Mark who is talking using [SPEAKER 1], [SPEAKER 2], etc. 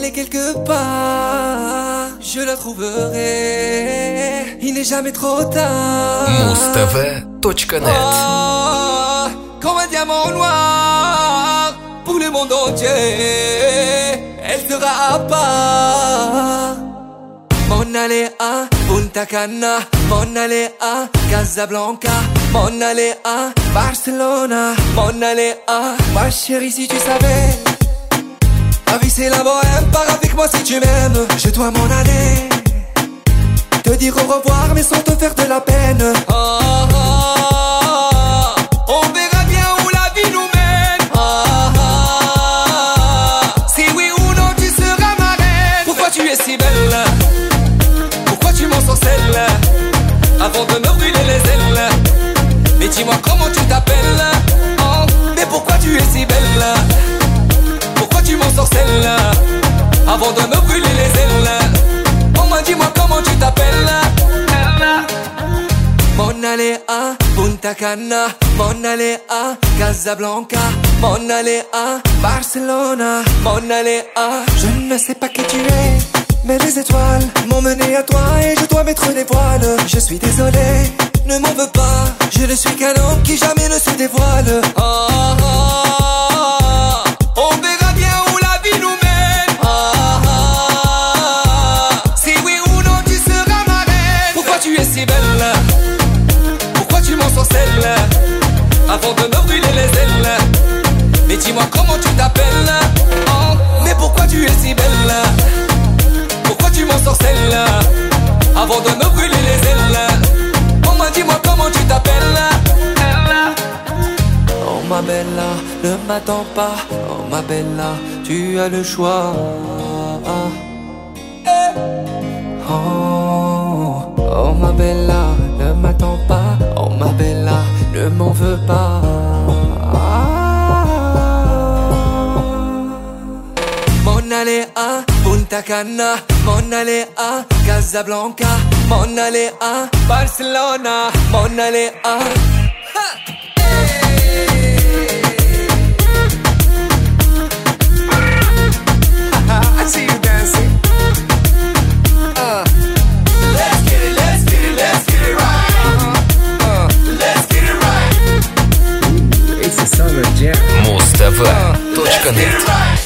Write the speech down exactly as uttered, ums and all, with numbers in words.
[SPEAKER 1] est quelque part, je la trouverai. Il n'est jamais trop tard.
[SPEAKER 2] Moustafa.net.
[SPEAKER 1] Oh, comme un diamant noir pour le monde entier, elle sera à part. Mon aller à Punta Cana, mon aller à Casablanca, mon aller à Barcelona, mon aller à... Ma chérie, si tu savais, la vie c'est la bohème, pars avec moi si tu m'aimes. Je dois m'en aller, te dire au revoir mais sans te faire de la peine. Oh, oh, oh, on verra bien où la vie nous mène. Oh, oh, oh, si oui ou non tu seras ma reine. Pourquoi tu es si belle? Pourquoi tu m'en sorcelles avant de me brûler les ailes? Mais dis-moi comment tu t'appelles? Oh, mais pourquoi tu es si belle? Pourquoi tu m'en sorcelles avant de me brûler les ailes? Oh, moi dis-moi comment tu t'appelles? Mon aller à Punta Cana, mon aller à Casablanca, mon aller à Barcelona, mon aller à... Je ne sais pas qui tu es, mais les étoiles m'ont mené à toi et je dois mettre les voiles. Je suis désolé, ne m'en veux pas, je ne suis qu'un homme qui jamais ne se dévoile. Oh, oh, oh, on verra bien où la vie nous mène. Oh, oh, oh, si oui ou non tu seras ma reine. Pourquoi tu es si belle? Pourquoi tu m'en sorcelles avant de me brûler les ailes? Mais dis-moi comment tu t'appelles? Oh, mais pourquoi tu es si belle? Pourquoi tu m'en sorcelles avant de me brûler les ailes? Oh, moi dis-moi comment tu t'appelles? Oh ma bella, ne m'attends pas. Oh ma bella, tu as le choix. Oh, oh ma bella, ne m'attends pas. Oh ma bella, ne m'en veux pas. Mon aller à Punta Cana, mon aller à Casablanca, mon aller à Barcelona, mon aller à...
[SPEAKER 3] I see you dancing. Uh.
[SPEAKER 1] Let's get it, let's get it, let's get it right. Uh, let's get it right.
[SPEAKER 3] It's a summer jam.
[SPEAKER 2] Moustafa.net.